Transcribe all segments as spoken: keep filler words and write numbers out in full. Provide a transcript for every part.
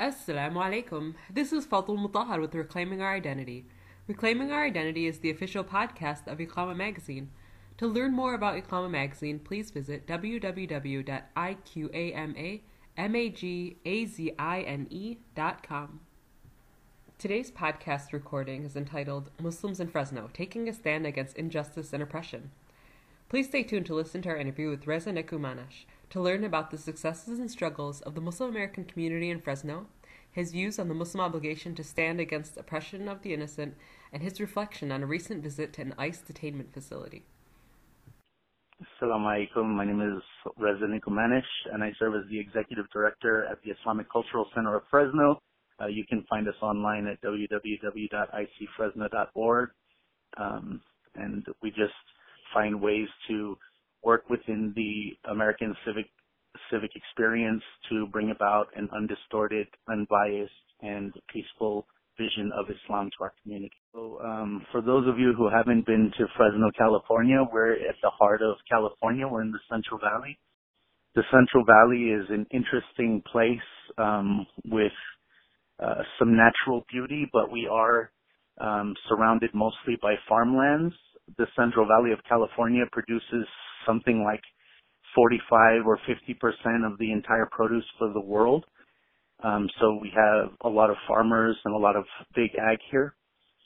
Assalamu alaikum. This is Fatul Mutahar with Reclaiming Our Identity. Reclaiming Our Identity is the official podcast of Iqama Magazine. To learn more about Iqama Magazine, please visit w w w dot iqamamagazine dot com. Today's podcast recording is entitled Muslims in Fresno, Taking a Stand Against Injustice and Oppression. Please stay tuned to listen to our interview with Reza Nekumanesh to learn about the successes and struggles of the Muslim American community in Fresno, his views on the Muslim obligation to stand against oppression of the innocent, and his reflection on a recent visit to an ICE detainment facility. Assalamu alaikum. My name is Reza Nekumanesh, and I serve as the Executive Director at the Islamic Cultural Center of Fresno. Uh, you can find us online at w w w dot i c fresno dot org. Um, and we just find ways to work within the American civic civic experience to bring about an undistorted, unbiased, and peaceful vision of Islam to our community. So um, for those of you who haven't been to Fresno, California, we're at the heart of California. We're in the Central Valley. The Central Valley is an interesting place um, with uh, some natural beauty, but we are um, surrounded mostly by farmlands. The Central Valley of California produces something like forty-five or fifty percent of the entire produce for the world. Um, so we have a lot of farmers and a lot of big ag here.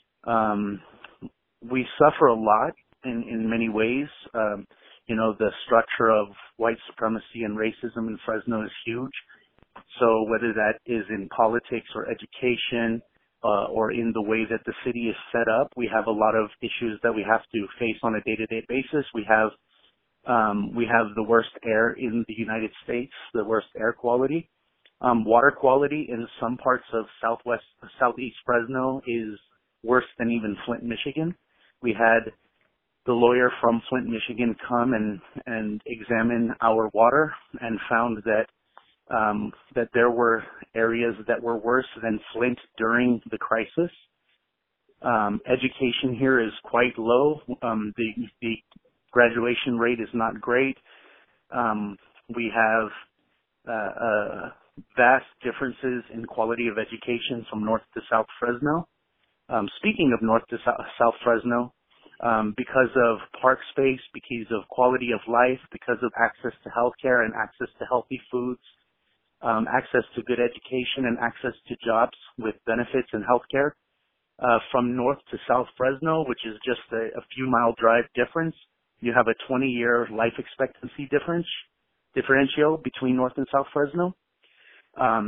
Um, we suffer a lot in, in many ways. Um, you know, the structure of white supremacy and racism in Fresno is huge. So whether that is in politics or education, Uh, or in the way that the city is set up, we have a lot of issues that we have to face on a day-to-day basis. We have um, we have the worst air in the United States, the worst air quality. Um, water quality in some parts of southwest, southeast Fresno is worse than even Flint, Michigan. We had the lawyer from Flint, Michigan come and, and examine our water and found that Um, that there were areas that were worse than Flint during the crisis. Um, education here is quite low. Um, the, the graduation rate is not great. Um, we have uh, uh, vast differences in quality of education from north to south Fresno. Um, speaking of north to south, south Fresno, um, because of park space, because of quality of life, because of access to healthcare and access to healthy foods, Um, access to good education and access to jobs with benefits and healthcare. Uh, from north to south Fresno, which is just a, a few mile drive difference, you have a twenty year life expectancy difference, differential between north and south Fresno. Um,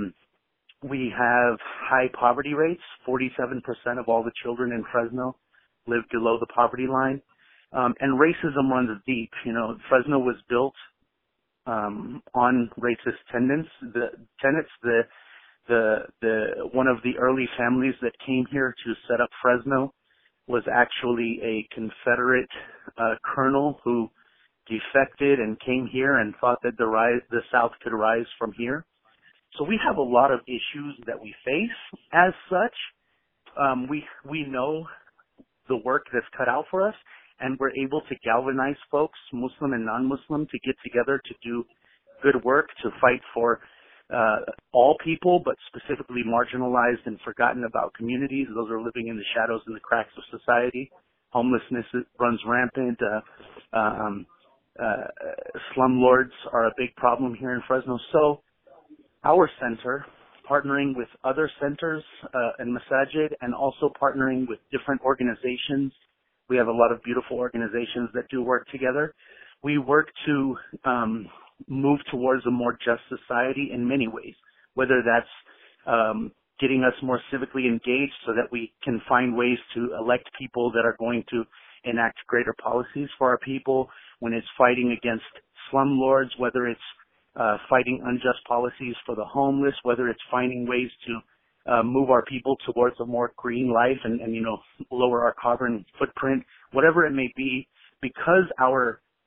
we have high poverty rates. forty-seven percent of all the children in Fresno live below the poverty line. Um, and racism runs deep. You know, Fresno was built Um, on racist tenets. The tenets, the the the one of the early families that came here to set up Fresno was actually a Confederate uh, colonel who defected and came here and thought that the rise, the South could rise from here. So we have a lot of issues that we face. As such, um, we we know the work that's cut out for us, and we're able to galvanize folks, Muslim and non-Muslim, to get together to do good work, to fight for uh, all people, but specifically marginalized and forgotten about communities. Those are living in the shadows and the cracks of society. Homelessness runs rampant. Uh, um, uh, slumlords are a big problem here in Fresno. So our center, partnering with other centers uh, and masajid, and also partnering with different organizations. We have a lot of beautiful organizations that do work together. We work to um, move towards a more just society in many ways, whether that's um, getting us more civically engaged so that we can find ways to elect people that are going to enact greater policies for our people, when it's fighting against slumlords, whether it's uh, fighting unjust policies for the homeless, whether it's finding ways to Uh, move our people towards a more green life and, and, you know, lower our carbon footprint, whatever it may be, because our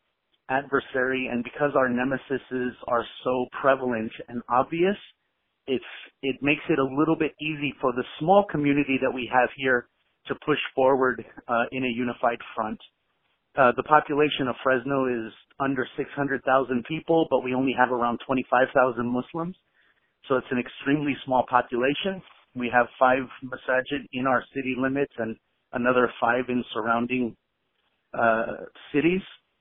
adversary and because our nemesises are so prevalent and obvious, it's, it makes it a little bit easy for the small community that we have here to push forward uh, in a unified front. Uh, the population of Fresno is under six hundred thousand people, but we only have around twenty-five thousand Muslims. So it's an extremely small population. We have five masajid in our city limits and another five in surrounding uh, cities.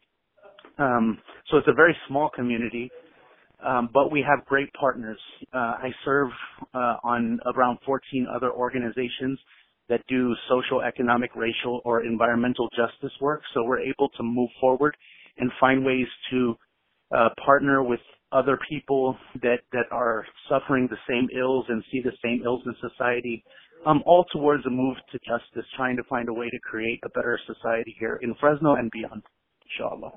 Um, so it's a very small community, um, but we have great partners. Uh, I serve uh, on around fourteen other organizations that do social, economic, racial, or environmental justice work. So we're able to move forward and find ways to uh, partner with other people that, that are suffering the same ills and see the same ills in society, um, all towards a move to justice, trying to find a way to create a better society here in Fresno and beyond, inshallah.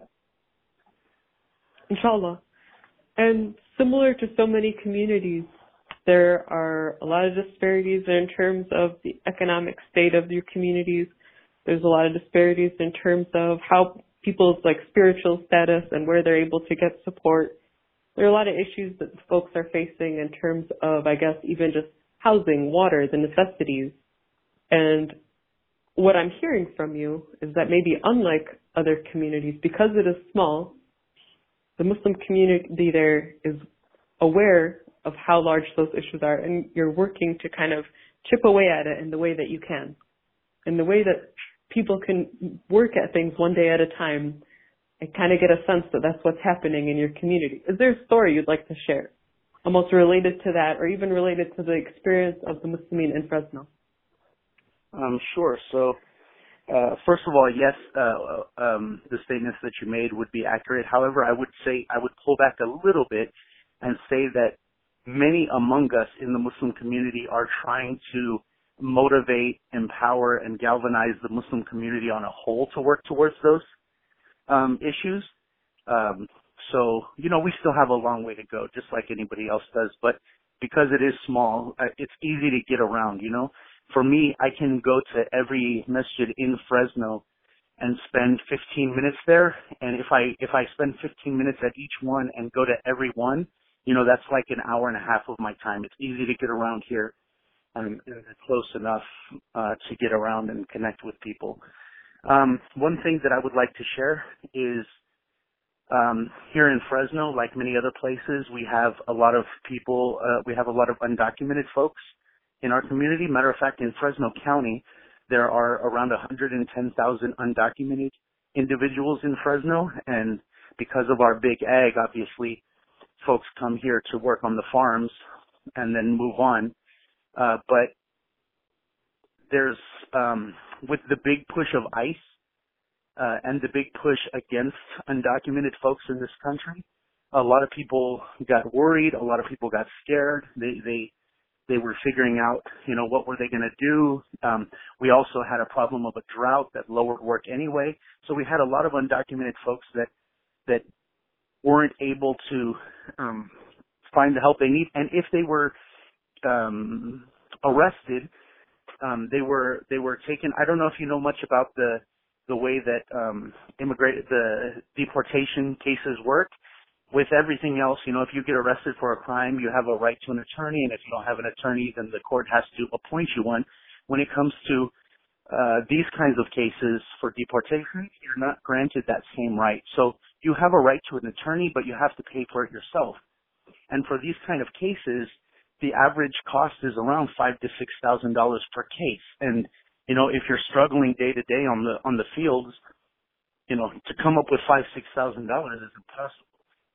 Inshallah. And similar to so many communities, there are a lot of disparities in terms of the economic state of your communities. There's a lot of disparities in terms of how people's like spiritual status and where they're able to get support. There are a lot of issues that folks are facing in terms of, I guess, even just housing, water, the necessities. And what I'm hearing from you is that maybe unlike other communities, because it is small, the Muslim community there is aware of how large those issues are, and you're working to kind of chip away at it in the way that you can, in the way that people can work at things one day at a time. I kind of get a sense that that's what's happening in your community. Is there a story you'd like to share, almost related to that, or even related to the experience of the Muslimin in Fresno? Um, sure. So, uh, first of all, yes, uh, um, the statements that you made would be accurate. However, I would say I would pull back a little bit and say that many among us in the Muslim community are trying to motivate, empower, and galvanize the Muslim community on a whole to work towards those um, issues. Um, so, you know, we still have a long way to go, just like anybody else does. But because it is small, uh, it's easy to get around, you know. For me, I can go to every masjid in Fresno and spend fifteen minutes there. And if I if I spend fifteen minutes at each one and go to every one, you know, that's like an hour and a half of my time. It's easy to get around here. I'm close enough uh, to get around and connect with people. Um, one thing that I would like to share is um, here in Fresno, like many other places, we have a lot of people, uh, we have a lot of undocumented folks in our community. Matter of fact, in Fresno County, there are around one hundred ten thousand undocumented individuals in Fresno, and because of our big ag, obviously, folks come here to work on the farms and then move on. Uh, but there's, um, with the big push of ICE uh, and the big push against undocumented folks in this country, a lot of people got worried. A lot of people got scared. They they they were figuring out, you know, what were they going to do. Um, we also had a problem of a drought that lowered work anyway. So we had a lot of undocumented folks that that weren't able to um, find the help they need, and if they were um, arrested, um, they were they were taken. I don't know if you know much about the the way that um, immigrant the deportation cases work. With everything else, you know, if you get arrested for a crime, you have a right to an attorney, and if you don't have an attorney, then the court has to appoint you one. When it comes to uh, these kinds of cases for deportation, you're not granted that same right. So you have a right to an attorney, but you have to pay for it yourself. And for these kind of cases, the average cost is around five to six thousand dollars per case. And you know, if you're struggling day to day on the on the fields, you know, to come up with five six thousand dollars is impossible.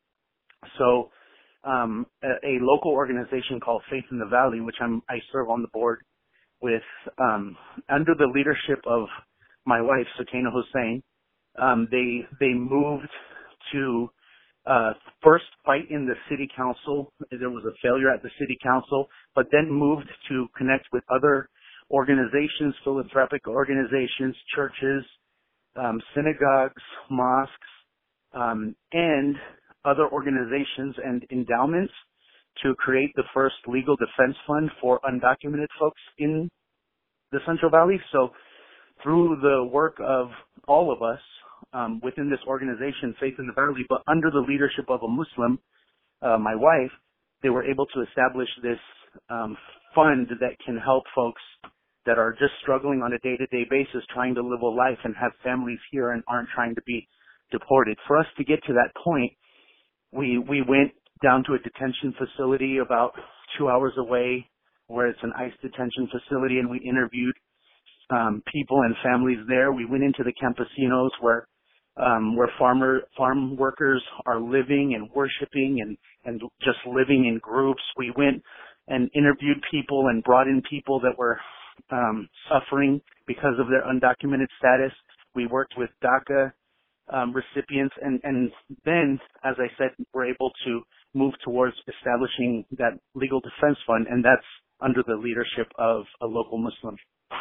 So, um, a, a local organization called Faith in the Valley, which I'm I serve on the board with, um, under the leadership of my wife, Sakina Hussein, um, they they moved to uh, first fight in the city council. There was a failure at the city council, but then moved to connect with other organizations, philanthropic organizations, churches, um, synagogues, mosques, um, and other organizations and endowments to create the first legal defense fund for undocumented folks in the Central Valley. So through the work of all of us um, within this organization, Faith in the Valley, but under the leadership of a Muslim, uh, my wife, they were able to establish this um, fund that can help folks that are just struggling on a day-to-day basis, trying to live a life and have families here and aren't trying to be deported. For us to get to that point, we we went down to a detention facility about two hours away where it's an ICE detention facility, and we interviewed um, people and families there. We went into the campesinos where um, where farmer farm workers are living and worshiping and, and just living in groups. We went and interviewed people and brought in people that were um, suffering because of their undocumented status. We worked with DACA um, recipients, and, and then, as I said, we're able to move towards establishing that legal defense fund, and that's under the leadership of a local Muslim.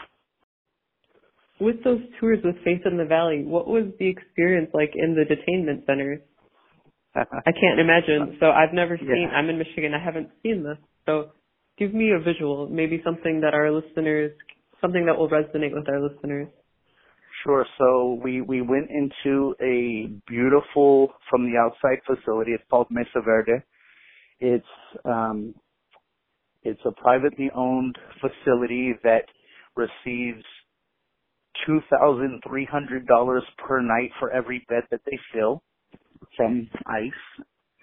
With those tours with Faith in the Valley, what was the experience like in the detainment centers? I can't imagine. So I've never seen, yeah. I'm in Michigan, I haven't seen this. So give me a visual, maybe something that our listeners, something that will resonate with our listeners. Sure. So we, we went into a beautiful, from the outside facility. It's called Mesa Verde. It's, um, it's a privately owned facility that receives two thousand three hundred dollars per night for every bed that they fill from ICE.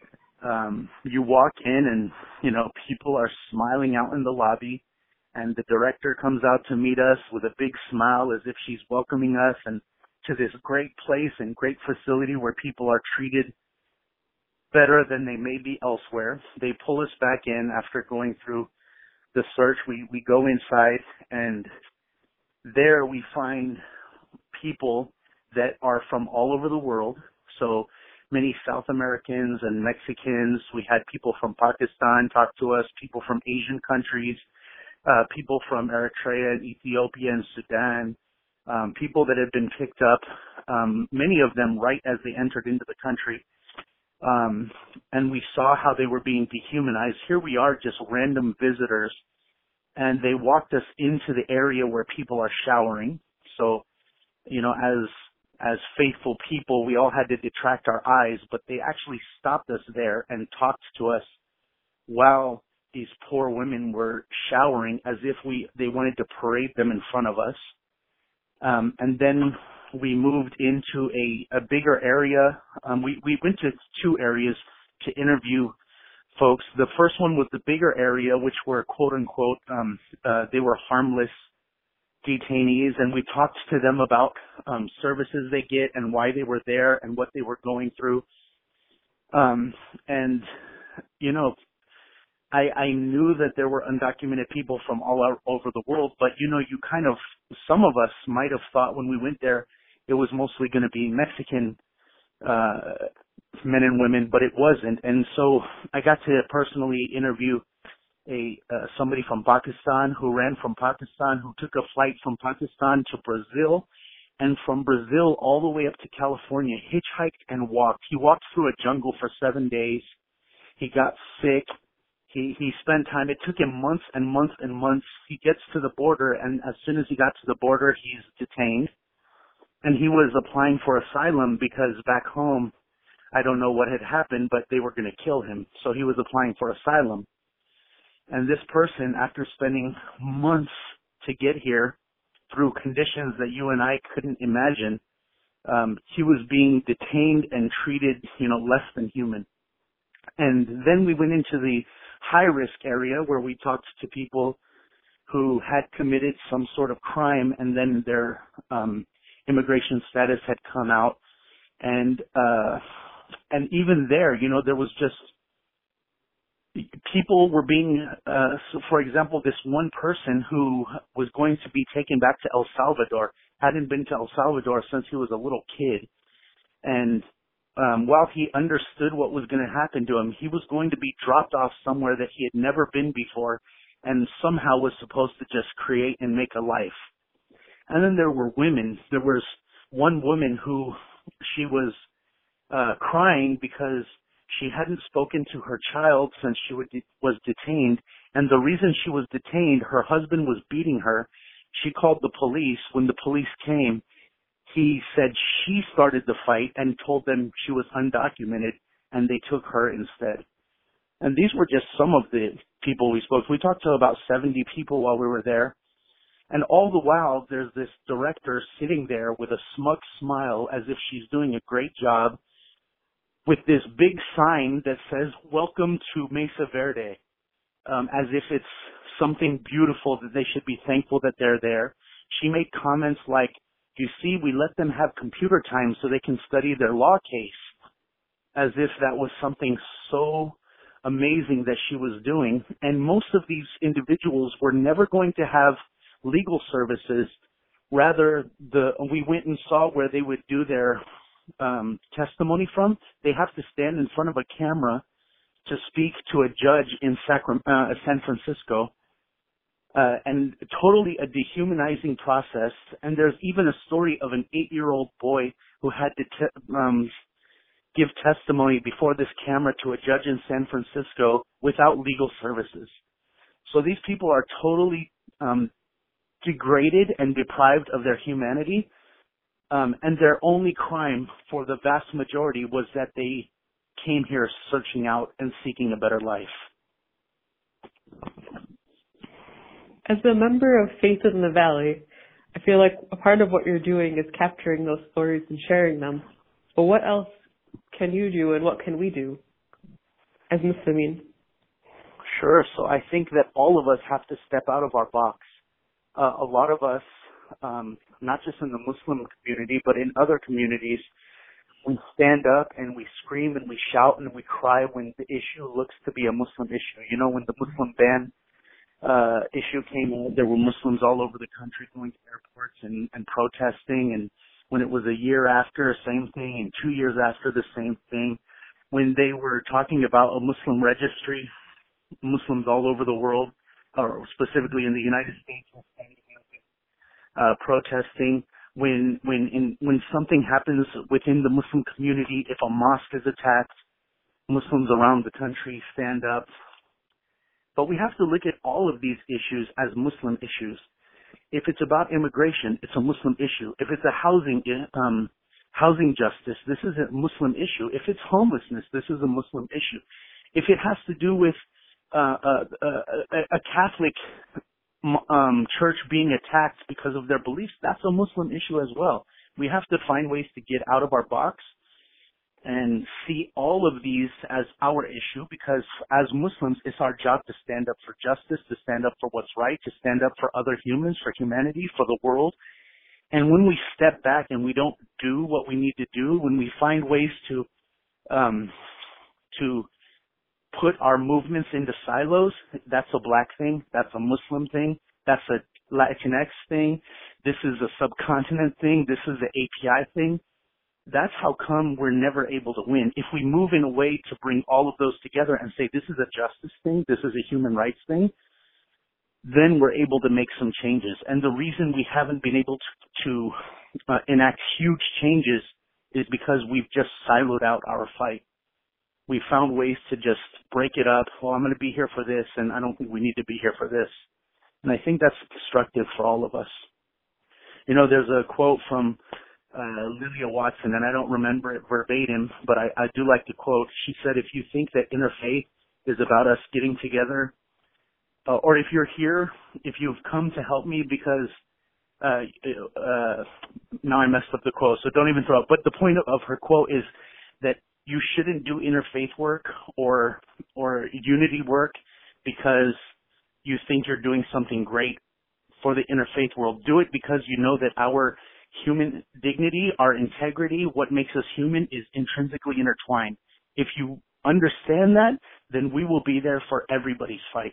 Um, you walk in and, you know, people are smiling out in the lobby, and the director comes out to meet us with a big smile as if she's welcoming us and to this great place and great facility where people are treated better than they may be elsewhere. They pull us back in after going through the search. We, we go inside, and there we find people that are from all over the world. So many South Americans and Mexicans. We had people from Pakistan talk to us, people from Asian countries, uh, people from Eritrea and Ethiopia and Sudan, um, people that had been picked up, um, many of them right as they entered into the country. Um, and we saw how they were being dehumanized. Here we are, just random visitors, and they walked us into the area where people are showering. So, you know, as as faithful people, we all had to detract our eyes, but they actually stopped us there and talked to us while these poor women were showering, as if we they wanted to parade them in front of us. Um, and then we moved into a, a bigger area. Um, we, we went to two areas to interview folks. The first one was the bigger area, which were quote unquote, um, uh, they were harmless detainees, and we talked to them about um, services they get and why they were there and what they were going through. Um, and, you know, I, I knew that there were undocumented people from all out, over the world, but, you know, you kind of, some of us might have thought when we went there it was mostly going to be Mexican uh, men and women, but it wasn't. And so I got to personally interview a uh, somebody from Pakistan who ran from Pakistan, who took a flight from Pakistan to Brazil, and from Brazil all the way up to California, hitchhiked and walked. He walked through a jungle for seven days. He got sick. He he spent time. It took him months and months and months. He gets to the border, and as soon as he got to the border, he's detained. And he was applying for asylum because back home, I don't know what had happened, but they were going to kill him. So he was applying for asylum. And this person, after spending months to get here through conditions that you and I couldn't imagine, um, he was being detained and treated, you know, less than human. And then we went into the high-risk area where we talked to people who had committed some sort of crime, and then their um, immigration status had come out. And uh, and even there, you know, there was just people were being, uh, so for example, this one person who was going to be taken back to El Salvador hadn't been to El Salvador since he was a little kid. And um, while he understood what was going to happen to him, he was going to be dropped off somewhere that he had never been before and somehow was supposed to just create and make a life. And then there were women. There was one woman who she was uh, crying because she hadn't spoken to her child since she was detained, and the reason she was detained, her husband was beating her. She called the police. When the police came, he said she started the fight and told them she was undocumented, and they took her instead. And these were just some of the people we spoke to. We talked to about seventy people while we were there, and all the while there's this director sitting there with a smug smile as if she's doing a great job, with this big sign that says, "Welcome to Mesa Verde." um, as if it's something beautiful that they should be thankful that they're there. She made comments like, you see, we let them have computer time so they can study their law case, as if that was something so amazing that she was doing. And most of these individuals were never going to have legal services. Rather, the we went and saw where they would do their um, testimony from. They have to stand in front of a camera to speak to a judge in Sacram- uh, San Francisco. Uh, and totally a dehumanizing process. And there's even a story of an eight-year-old boy who had to te- um, give testimony before this camera to a judge in San Francisco without legal services. So these people are totally um, degraded and deprived of their humanity, um, and their only crime for the vast majority was that they came here searching out and seeking a better life. As a member of Faith in the Valley, I feel like a part of what you're doing is capturing those stories and sharing them. But what else can you do and what can we do as Muslimin? Sure. So I think that all of us have to step out of our box. Uh, a lot of us, um, not just in the Muslim community, but in other communities, we stand up and we scream and we shout and we cry when the issue looks to be a Muslim issue. You know, when the Muslim ban uh, issue came out, there were Muslims all over the country going to airports and, and protesting. And when it was a year after, same thing, and two years after, the same thing. When they were talking about a Muslim registry, Muslims all over the world, or specifically in the United States, uh, protesting. When when in, when something happens within the Muslim community, if a mosque is attacked, Muslims around the country stand up. But we have to look at all of these issues as Muslim issues. If it's about immigration, it's a Muslim issue. If it's a housing um, housing justice, this is a Muslim issue. If it's homelessness, this is a Muslim issue. If it has to do with uh, uh, uh, a Catholic um, church being attacked because of their beliefs, that's a Muslim issue as well. We have to find ways to get out of our box and see all of these as our issue, because as Muslims, it's our job to stand up for justice, to stand up for what's right, to stand up for other humans, for humanity, for the world. And when we step back and we don't do what we need to do, when we find ways to um, to put our movements into silos, that's a black thing, that's a Muslim thing, that's a Latinx thing, this is a subcontinent thing, this is an A P I thing. That's how come we're never able to win. If we move in a way to bring all of those together and say this is a justice thing, this is a human rights thing, then we're able to make some changes. And the reason we haven't been able to, to uh, enact huge changes is because we've just siloed out our fight. We found ways to just break it up. Well, I'm going to be here for this, and I don't think we need to be here for this. And I think that's destructive for all of us. You know, there's a quote from uh, Lilia Watson, and I don't remember it verbatim, but I, I do like the quote. She said, if you think that interfaith is about us getting together, uh, or if you're here, if you've come to help me because, uh, uh, now I messed up the quote, so don't even throw it. But the point of her quote is that you shouldn't do interfaith work or or unity work because you think you're doing something great for the interfaith world. Do it because you know that our human dignity, our integrity, what makes us human is intrinsically intertwined. If you understand that, then we will be there for everybody's fight.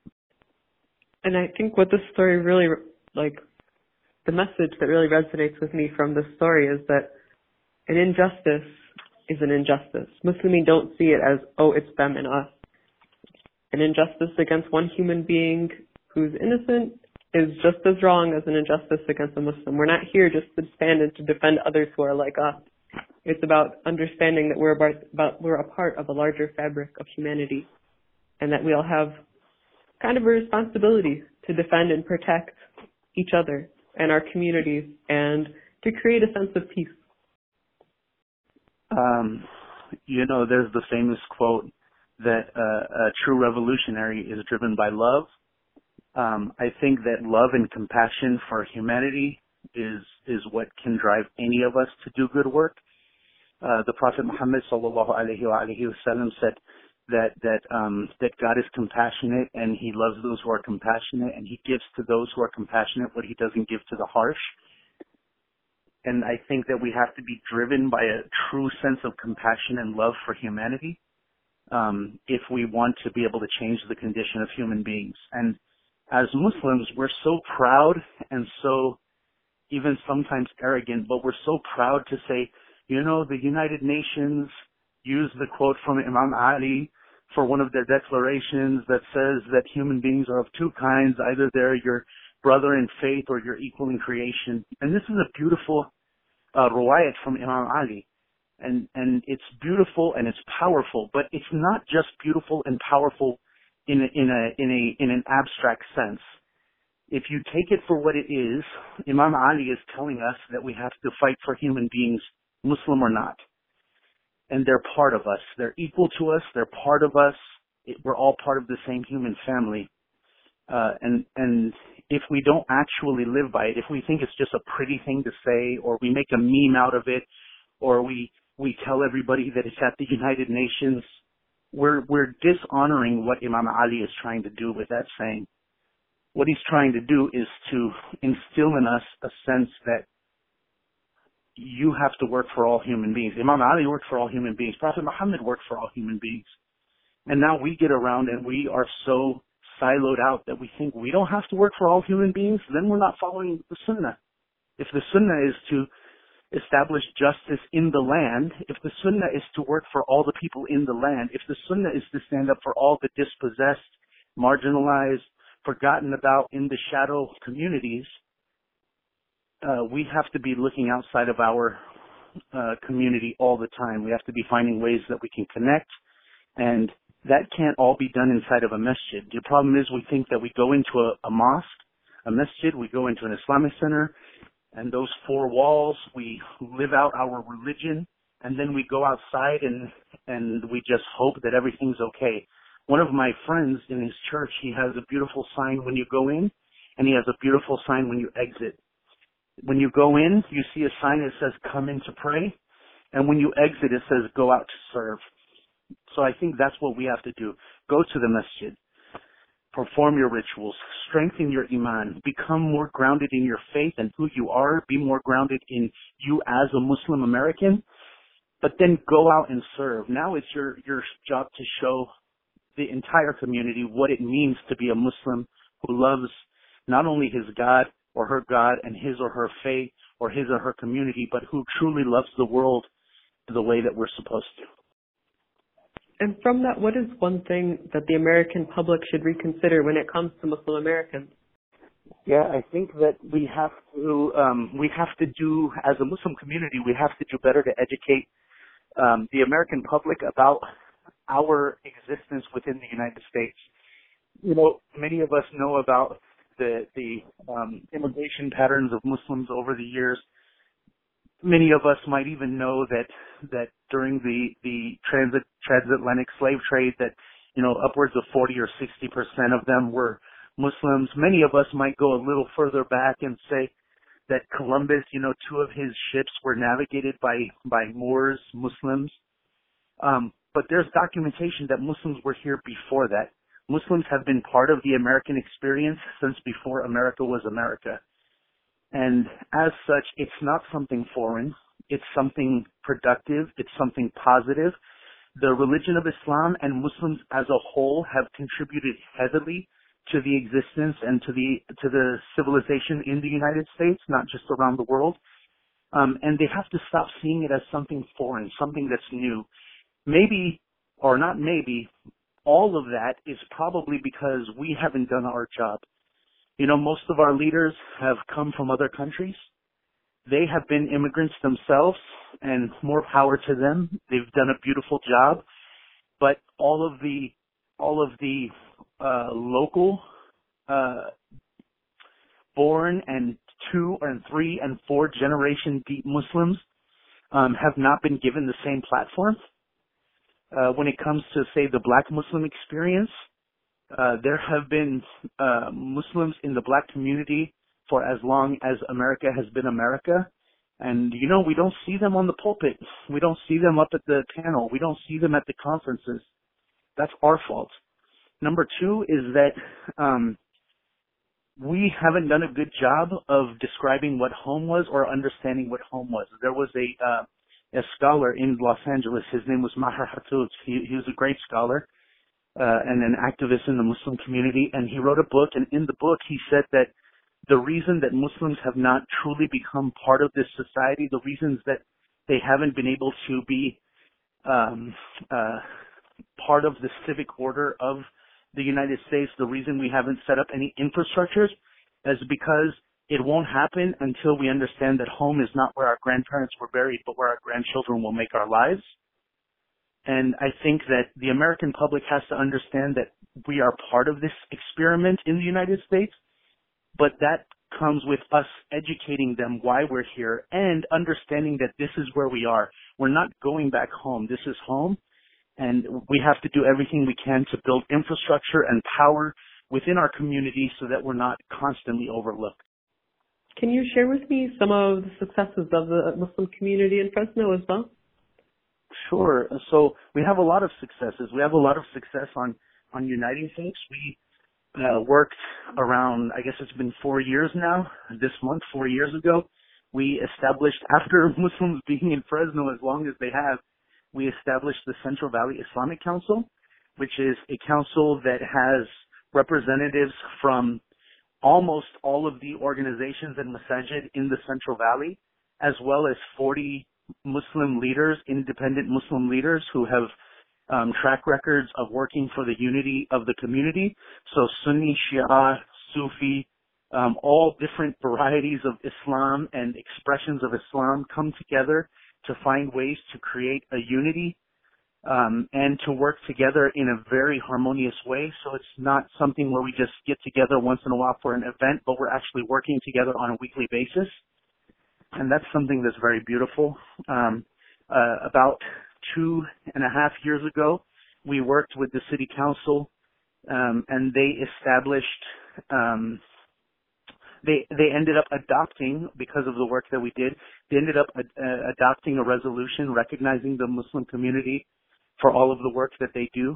And I think what this story really, like, the message that really resonates with me from this story is that an injustice is an injustice. Muslims don't see it as, oh, it's them and us. An injustice against one human being who's innocent is just as wrong as an injustice against a Muslim. We're not here just to stand and to defend others who are like us. It's about understanding that we're about, about we're a part of a larger fabric of humanity, and that we all have kind of a responsibility to defend and protect each other and our communities and to create a sense of peace. Um, you know, there's the famous quote that uh, a true revolutionary is driven by love. Um, I think that love and compassion for humanity is is what can drive any of us to do good work. Uh, the Prophet Muhammad sallallahu alaihi wa alihi wasallam said, that that um, that God is compassionate and He loves those who are compassionate, and He gives to those who are compassionate what He doesn't give to the harsh. And I think that we have to be driven by a true sense of compassion and love for humanity um, if we want to be able to change the condition of human beings. And as Muslims, we're so proud and so even sometimes arrogant, but we're so proud to say, you know, the United Nations used the quote from Imam Ali for one of their declarations that says that human beings are of two kinds, either they're your brother in faith or your equal in creation. And this is a beautiful uh, riwayat from Imam Ali. And, and it's beautiful and it's powerful, but it's not just beautiful and powerful in a, in a, in a, in an abstract sense. If you take it for what it is, Imam Ali is telling us that we have to fight for human beings, Muslim or not. And they're part of us. They're equal to us. They're part of us. It, we're all part of the same human family. Uh, and, and if we don't actually live by it, if we think it's just a pretty thing to say, or we make a meme out of it, or we, we tell everybody that it's at the United Nations, we're, we're dishonoring what Imam Ali is trying to do with that saying. What he's trying to do is to instill in us a sense that you have to work for all human beings. Imam Ali worked for all human beings. Prophet Muhammad worked for all human beings. And now we get around and we are so siloed out that we think we don't have to work for all human beings, then we're not following the Sunnah. If the Sunnah is to establish justice in the land, if the Sunnah is to work for all the people in the land, if the Sunnah is to stand up for all the dispossessed, marginalized, forgotten about in the shadow communities, uh, we have to be looking outside of our uh, community all the time. We have to be finding ways that we can connect, and that can't all be done inside of a masjid. The problem is we think that we go into a, a mosque, a masjid, we go into an Islamic center, and those four walls, we live out our religion, and then we go outside and, and we just hope that everything's okay. One of my friends in his church, he has a beautiful sign when you go in, and he has a beautiful sign when you exit. When you go in, you see a sign that says, come in to pray, and when you exit, it says, go out to serve. So I think that's what we have to do. Go to the masjid, perform your rituals, strengthen your iman, become more grounded in your faith and who you are, be more grounded in you as a Muslim American, but then go out and serve. Now it's your, your job to show the entire community what it means to be a Muslim who loves not only his God or her God and his or her faith or his or her community, but who truly loves the world the way that we're supposed to. And from that, what is one thing that the American public should reconsider when it comes to Muslim Americans? Yeah, I think that we have to, um, we have to do, as a Muslim community, we have to do better to educate um, the American public about our existence within the United States. You know, many of us know about the the um, immigration patterns of Muslims over the years. Many of us might even know that that during the the transit transatlantic slave trade, that you know upwards of forty or sixty percent of them were Muslims. Many of us might go a little further back and say that Columbus, you know, two of his ships were navigated by by Moors, Muslims. Um, But there's documentation that Muslims were here before that. Muslims have been part of the American experience since before America was America. And as such, it's not something foreign. It's something productive. It's something positive. The religion of Islam and Muslims as a whole have contributed heavily to the existence and to the to the civilization in the United States, not just around the world. Um, and they have to stop seeing it as something foreign, something that's new. Maybe, or not maybe, all of that is probably because we haven't done our job. You know, most of our leaders have come from other countries. They have been immigrants themselves, and more power to them. They've done a beautiful job. But all of the, all of the uh, local, uh, born and two and three and four generation deep Muslims um, have not been given the same platform. Uh, when it comes to, say, the black Muslim experience, uh, there have been uh, Muslims in the black community for as long as America has been America. And, you know, we don't see them on the pulpit. We don't see them up at the panel. We don't see them at the conferences. That's our fault. Number two is that um, we haven't done a good job of describing what home was or understanding what home was. There was a uh, a scholar in Los Angeles. His name was Maher Hattout. He, he was a great scholar uh, and an activist in the Muslim community, and he wrote a book, and in the book he said that the reason that Muslims have not truly become part of this society, the reasons that they haven't been able to be um, uh, part of the civic order of the United States, the reason we haven't set up any infrastructures is because it won't happen until we understand that home is not where our grandparents were buried, but where our grandchildren will make our lives. And I think that the American public has to understand that we are part of this experiment in the United States, but that comes with us educating them why we're here and understanding that this is where we are. We're not going back home. This is home. And we have to do everything we can to build infrastructure and power within our community so that we're not constantly overlooked. Can you share with me some of the successes of the Muslim community in Fresno as well? Sure. So we have a lot of successes. We have a lot of success on, on uniting folks. We uh, worked around, I guess it's been four years now, this month, four years ago. We established, after Muslims being in Fresno as long as they have, we established the Central Valley Islamic Council, which is a council that has representatives from almost all of the organizations and masajid in the Central Valley, as well as forty Muslim leaders, independent Muslim leaders who have um, track records of working for the unity of the community. So Sunni, Shia, Sufi, um, all different varieties of Islam and expressions of Islam come together to find ways to create a unity um, and to work together in a very harmonious way. So it's not something where we just get together once in a while for an event, but we're actually working together on a weekly basis. And that's something that's very beautiful. Um, uh, about two and a half years ago, we worked with the city council, um, and they established um, They they ended up adopting, because of the work that we did, they ended up uh, adopting a resolution recognizing the Muslim community for all of the work that they do.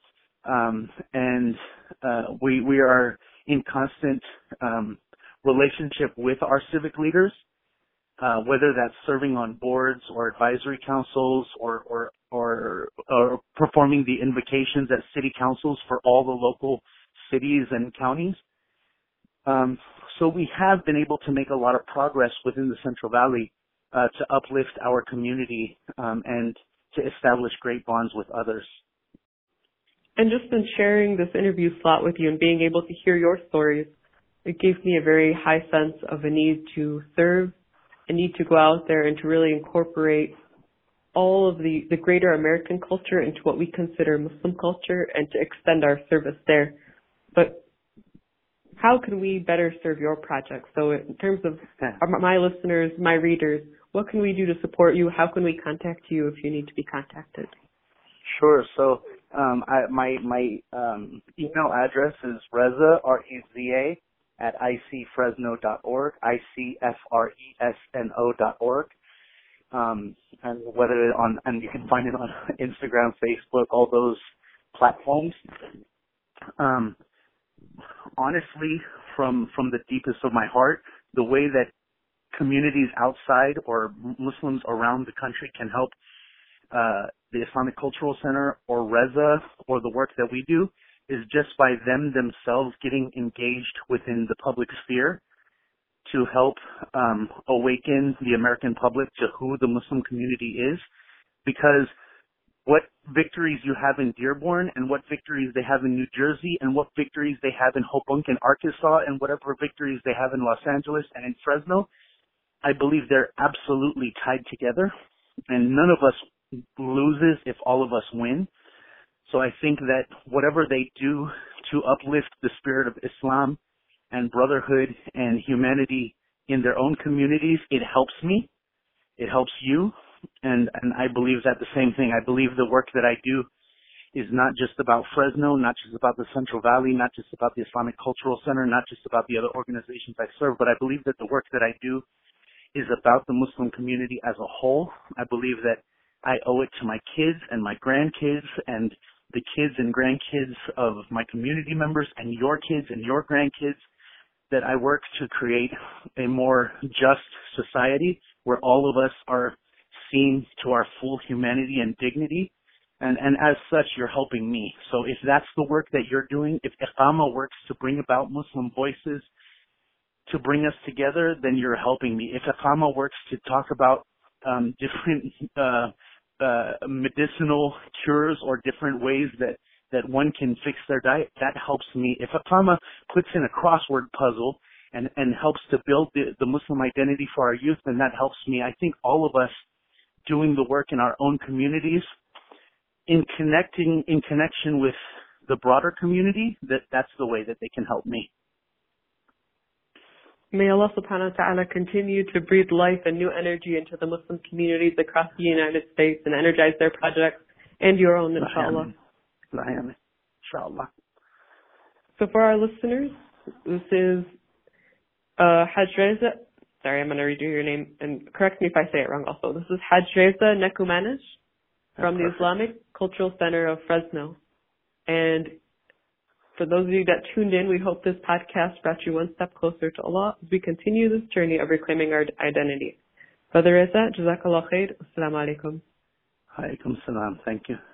Um, and uh, we we are in constant um, relationship with our civic leaders, uh, whether that's serving on boards or advisory councils or, or, or, or performing the invocations at city councils for all the local cities and counties. Um, so we have been able to make a lot of progress within the Central Valley uh, to uplift our community um, and to establish great bonds with others. And just in sharing this interview slot with you and being able to hear your stories, it gave me a very high sense of a need to serve, a need to go out there and to really incorporate all of the, the greater American culture into what we consider Muslim culture and to extend our service there. But how can we better serve your project? So in terms of my listeners, my readers, what can we do to support you? How can we contact you if you need to be contacted? Sure. So um, I, my my um, email address is Reza, R E Z A, at I C Fresno dot org, I C F R E S N O dot org. Um, and whether on, and you can find it on Instagram, Facebook, all those platforms. Um, honestly, from from the deepest of my heart, the way that communities outside or Muslims around the country can help uh, the Islamic Cultural Center or Reza or the work that we do is just by them themselves getting engaged within the public sphere to help um, awaken the American public to who the Muslim community is. Because what victories you have in Dearborn and what victories they have in New Jersey and what victories they have in Hoboken, Arkansas, and whatever victories they have in Los Angeles and in Fresno, I believe they're absolutely tied together, and none of us loses if all of us win. So I think that whatever they do to uplift the spirit of Islam and brotherhood and humanity in their own communities, it helps me. It helps you. And, and I believe that the same thing. I believe the work that I do is not just about Fresno, not just about the Central Valley, not just about the Islamic Cultural Center, not just about the other organizations I serve, but I believe that the work that I do is about the Muslim community as a whole. I believe that I owe it to my kids and my grandkids and the kids and grandkids of my community members and your kids and your grandkids, that I work to create a more just society where all of us are seen to our full humanity and dignity. And, and as such, you're helping me. So if that's the work that you're doing, if Iqama works to bring about Muslim voices, to bring us together, then you're helping me. If Iqama works to talk about um, different uh, uh, medicinal cures or different ways that, that one can fix their diet, that helps me. If Iqama puts in a crossword puzzle and, and helps to build the, the Muslim identity for our youth, then that helps me. I think all of us doing the work in our own communities, in connecting, in connection with the broader community, that that's the way that they can help me. May Allah subhanahu wa ta'ala continue to breathe life and new energy into the Muslim communities across the United States and energize their projects and your own, inshallah. Inshallah. So for our listeners, this is uh, Haj Reza. Sorry, I'm going to redo your name and correct me if I say it wrong also. This is Haj Reza Nekumanesh from the Islamic Cultural Center of Fresno. And for those of you that tuned in, we hope this podcast brought you one step closer to Allah as we continue this journey of reclaiming our identity. Brother Reza, Jazakallah khair. Assalamu alaikum. Alaikum salam. Thank you.